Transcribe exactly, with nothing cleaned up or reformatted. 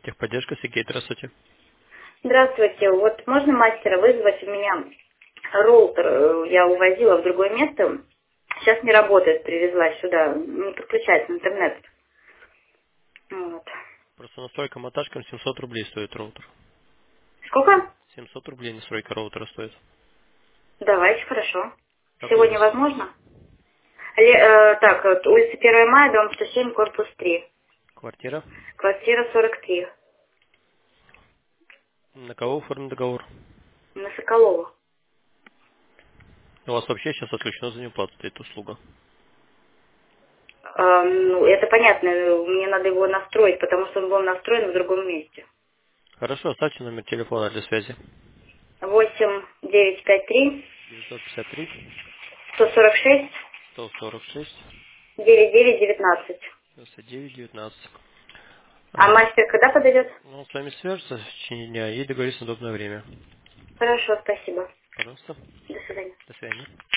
Техподдержка, Сергей, здравствуйте. Здравствуйте. Вот можно мастера вызвать? У меня роутер э, я увозила в другое место. Сейчас не работает, привезла сюда. Не подключается интернет. Вот. Просто настройка моташком семьсот рублей стоит роутер. Сколько? семьсот рублей настройка роутера стоит. Давайте, хорошо. Какой у Сегодня вас? возможно? Ле- э, так, вот, улица первое мая, дом сто семь, корпус три. Квартира? Квартира сорок три. На кого оформлен договор? На Соколова. У вас вообще сейчас отключена за неуплату стоит услуга. Э, ну, это понятно. Мне надо его настроить, потому что он был настроен в другом месте. Хорошо, оставьте номер телефона для связи. Восемь девять пять три девятьсот пятьдесят три сто сорок шесть сто сорок шесть девять девять девятнадцать. девяносто девять девятнадцать. А А, мастер когда подойдет? ну, с вами свяжется в течение дня и договориться на удобное время. Хорошо, спасибо. Пожалуйста. До свидания. До свидания.